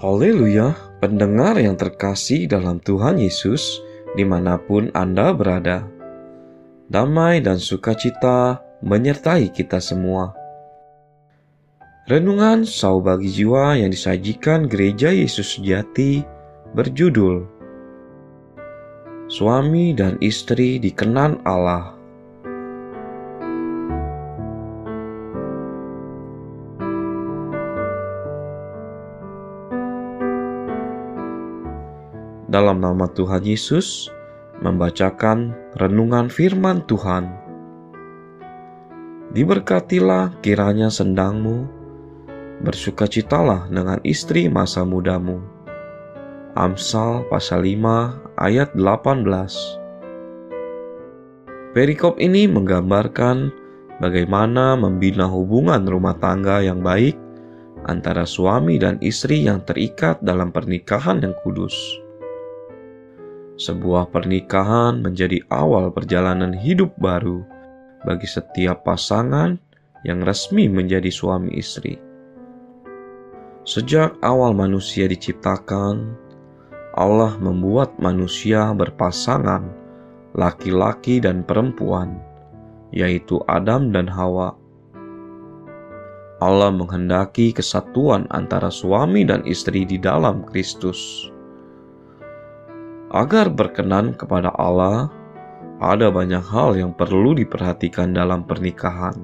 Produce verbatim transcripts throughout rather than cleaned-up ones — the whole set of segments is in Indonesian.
Haleluya, pendengar yang terkasih dalam Tuhan Yesus, dimanapun Anda berada. Damai dan sukacita menyertai kita semua. Renungan Sau Bagi Jiwa yang disajikan Gereja Yesus Sejati berjudul Suami dan Istri Dikenan Allah. Dalam nama Tuhan Yesus, membacakan renungan firman Tuhan. Diberkatilah kiranya sendangmu, bersukacitalah dengan istri masa mudamu. Amsal pasal lima ayat delapan belas. Perikop ini menggambarkan bagaimana membina hubungan rumah tangga yang baik antara suami dan istri yang terikat dalam pernikahan yang kudus. Sebuah pernikahan menjadi awal perjalanan hidup baru bagi setiap pasangan yang resmi menjadi suami istri. Sejak awal manusia diciptakan, Allah membuat manusia berpasangan, laki-laki dan perempuan, yaitu Adam dan Hawa. Allah menghendaki kesatuan antara suami dan istri di dalam Kristus. Agar berkenan kepada Allah, ada banyak hal yang perlu diperhatikan dalam pernikahan.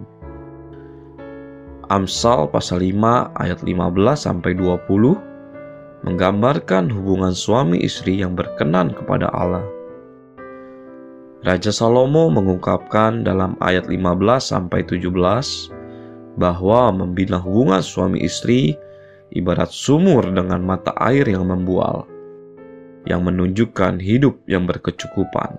Amsal pasal lima ayat lima belas sampai dua puluh menggambarkan hubungan suami istri yang berkenan kepada Allah. Raja Salomo mengungkapkan dalam ayat lima belas sampai tujuh belas bahwa membina hubungan suami istri ibarat sumur dengan mata air yang membual, yang menunjukkan hidup yang berkecukupan.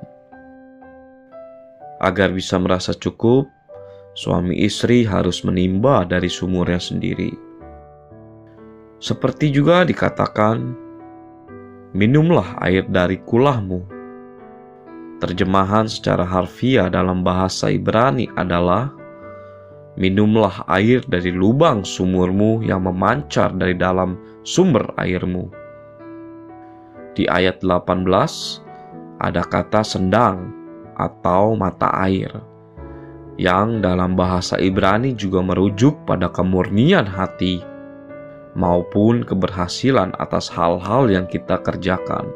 Agar bisa merasa cukup, suami istri harus menimba dari sumurnya sendiri. Seperti juga dikatakan, minumlah air dari kulahmu. Terjemahan secara harfiah dalam bahasa Ibrani adalah, minumlah air dari lubang sumurmu yang memancar dari dalam sumber airmu. Di ayat delapan belas ada kata sendang atau mata air, yang dalam bahasa Ibrani juga merujuk pada kemurnian hati maupun keberhasilan atas hal-hal yang kita kerjakan.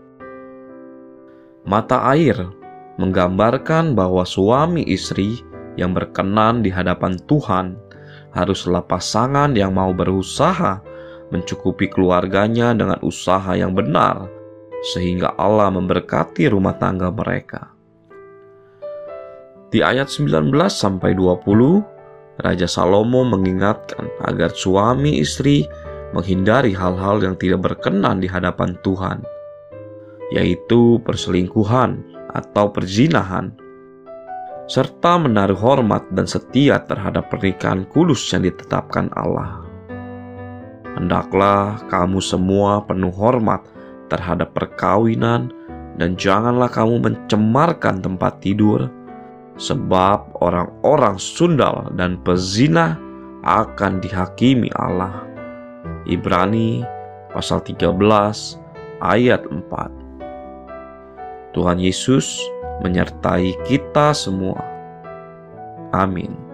Mata air menggambarkan bahwa suami istri yang berkenan di hadapan Tuhan haruslah pasangan yang mau berusaha mencukupi keluarganya dengan usaha yang benar, sehingga Allah memberkati rumah tangga mereka. Di ayat sembilan belas sampai dua puluh, Raja Salomo mengingatkan agar suami istri menghindari hal-hal yang tidak berkenan di hadapan Tuhan, yaitu perselingkuhan atau perzinahan, serta menaruh hormat dan setia terhadap pernikahan kudus yang ditetapkan Allah. Hendaklah kamu semua penuh hormat terhadap perkawinan, dan janganlah kamu mencemarkan tempat tidur, sebab orang-orang sundal dan pezina akan dihakimi Allah. Ibrani pasal tiga belas ayat empat. Tuhan Yesus menyertai kita semua. Amin.